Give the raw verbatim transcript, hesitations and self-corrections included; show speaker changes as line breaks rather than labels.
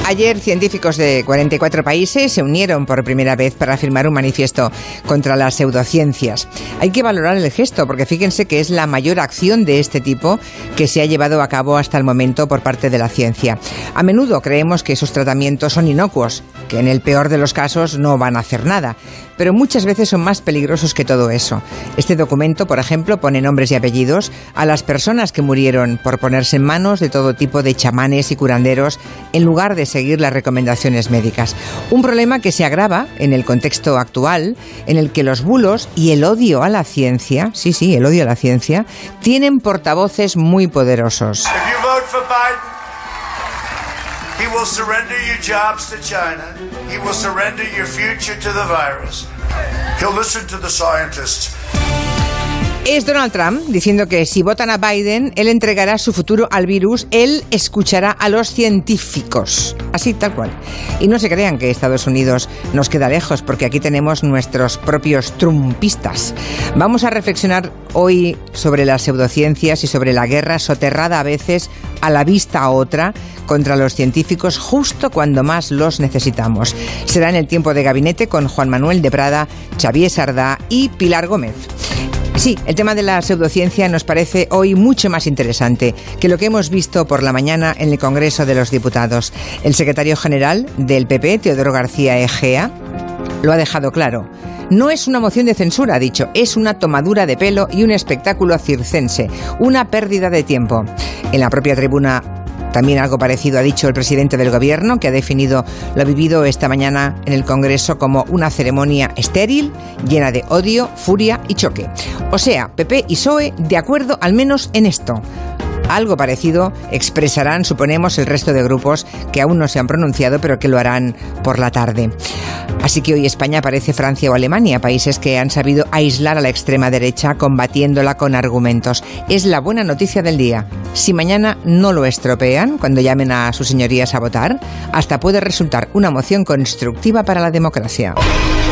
Ayer, científicos de cuarenta y cuatro países se unieron por primera vez para firmar un manifiesto contra las pseudociencias. Hay que valorar el gesto, porque fíjense que es la mayor acción de este tipo que se ha llevado a cabo hasta el momento por parte de la ciencia. A menudo creemos que esos tratamientos son inocuos, que en el peor de los casos no van a hacer nada, pero muchas veces son más peligrosos que todo eso. Este documento, por ejemplo, pone nombres y apellidos a las personas que murieron por ponerse en manos de todo tipo de chamanes y curanderos en lugar de seguir las recomendaciones médicas. Un problema que se agrava en el contexto actual, en el que los bulos y el odio a la ciencia, sí, sí, el odio a la ciencia, tienen portavoces muy poderosos.
He will surrender your jobs to China. He will surrender your future to the virus. He'll listen to the scientists.
Es Donald Trump diciendo que si votan a Biden, él entregará su futuro al virus, él escuchará a los científicos. Así, tal cual. Y no se crean que Estados Unidos nos queda lejos, porque aquí tenemos nuestros propios trumpistas. Vamos a reflexionar hoy sobre las pseudociencias y sobre la guerra soterrada a veces a la vista a otra contra los científicos justo cuando más los necesitamos. Será en el tiempo de gabinete con Juan Manuel de Prada, Xavier Sardá y Pilar Gómez. Sí, el tema de la pseudociencia nos parece hoy mucho más interesante que lo que hemos visto por la mañana en el Congreso de los Diputados. El secretario general del P P, Teodoro García Egea, lo ha dejado claro. No es una moción de censura, ha dicho, es una tomadura de pelo y un espectáculo circense, una pérdida de tiempo. En la propia tribuna también algo parecido ha dicho el presidente del Gobierno, que ha definido lo vivido esta mañana en el Congreso como una ceremonia estéril, llena de odio, furia y choque. O sea, P P y P S O E de acuerdo al menos en esto. Algo parecido expresarán, suponemos, el resto de grupos que aún no se han pronunciado, pero que lo harán por la tarde. Así que hoy España parece Francia o Alemania, países que han sabido aislar a la extrema derecha combatiéndola con argumentos. Es la buena noticia del día. Si mañana no lo estropean, cuando llamen a sus señorías a votar, hasta puede resultar una moción constructiva para la democracia.